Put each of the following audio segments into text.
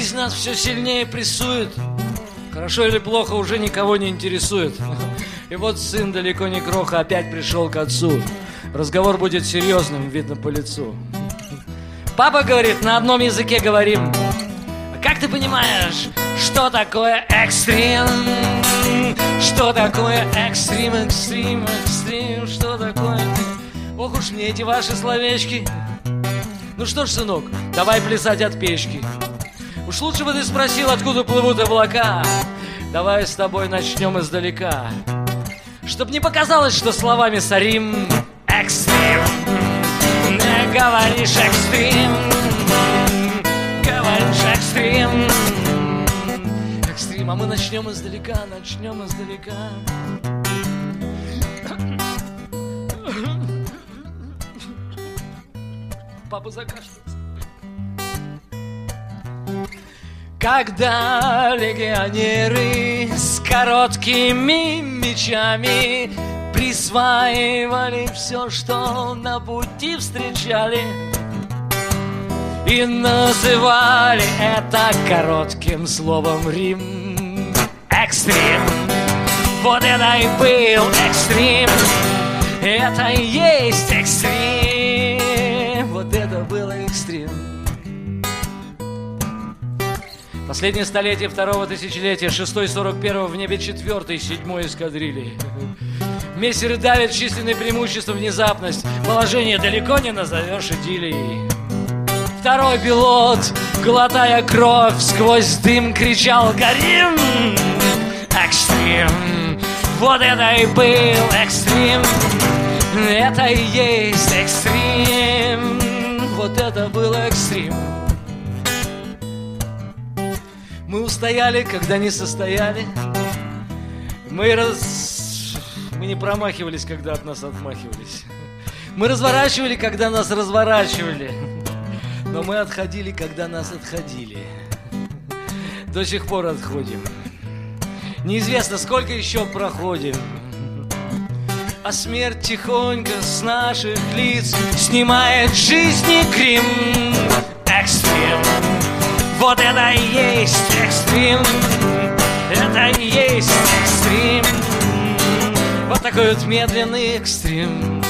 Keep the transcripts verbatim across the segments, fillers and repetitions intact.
Жизнь нас все сильнее прессует. Хорошо или плохо уже никого не интересует. И вот сын далеко не кроха опять пришел к отцу. Разговор будет серьезным, видно по лицу. Папа говорит, на одном языке говорим. А как ты понимаешь, что такое экстрим? Что такое экстрим, экстрим, экстрим? Что такое? Ох уж мне эти ваши словечки. Ну что ж, сынок, давай плясать от печки. Уж лучше бы ты спросил, откуда плывут облака. Давай с тобой начнем издалека. Чтоб не показалось, что словами сорим. Экстрим. Не говоришь экстрим. Говоришь экстрим. Экстрим, а мы начнем издалека, начнем издалека. Папа закашлялся. Когда легионеры с короткими мечами присваивали все, что на пути встречали, и называли это коротким словом Рим. Экстрим. Вот это и был экстрим. Это и есть экстрим. Вот это был экстрим. Последнее столетие второго тысячелетия, шестой сорок первого в небе четвертой, седьмой эскадрильи. Мессеры давят численное преимущество, внезапность. Положение далеко не назовешь идиллией. Второй пилот, глотая кровь, сквозь дым кричал: горим! Экстрим. Вот это и был экстрим. Это и есть экстрим. Вот это был экстрим. Мы устояли, когда не состояли. Мы раз... Мы не промахивались, когда от нас отмахивались. Мы разворачивали, когда нас разворачивали. Но мы отходили, когда нас отходили. До сих пор отходим. Неизвестно, сколько еще проходим. А смерть тихонько с наших лиц снимает жизни грим. Экстрим. Вот это и есть экстрим. Это и есть экстрим. Вот такой вот медленный экстрим.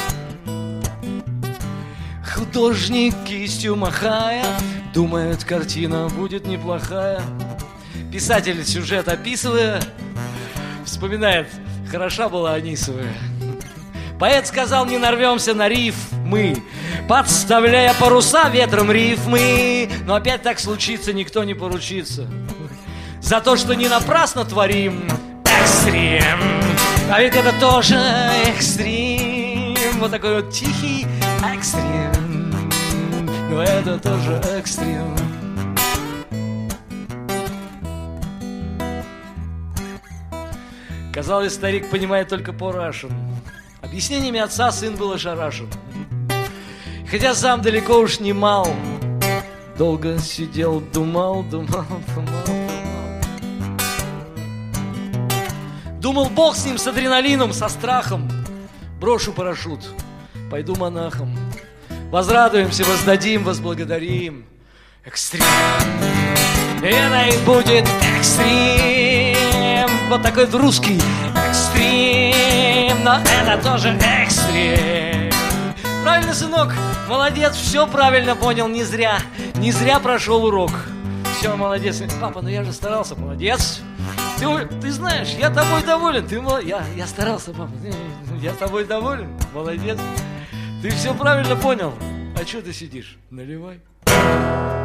Художник кистью махая думает, картина будет неплохая. Писатель сюжет описывая вспоминает, хороша была Анисовая. Поэт сказал, не нарвемся на рифмы, подставляя паруса ветром рифмы. Но опять так случится, никто не поручится за то, что не напрасно творим. Экстрим. А ведь это тоже экстрим. Вот такой вот тихий экстрим. Но это тоже экстрим. Казалось, старик понимает только по-рашен. Объяснениями отца сын был ошарашен. Хотя сам далеко уж не мал, долго сидел, думал, думал, думал, думал. Думал, бог с ним, с адреналином, со страхом. Брошу парашют, пойду монахом. Возрадуемся, воздадим, возблагодарим. Экстрим. Это и будет экстрим. Вот такой вот русский экстрим. Но это тоже экстрим. Правильно, сынок, молодец, все правильно понял, не зря. Не зря прошел урок. Все, молодец. Папа, ну я же старался, молодец. Ты, ты знаешь, я тобой доволен. Ты мол... я, я старался, папа. Я тобой доволен, молодец. Ты все правильно понял. А что ты сидишь? Наливай.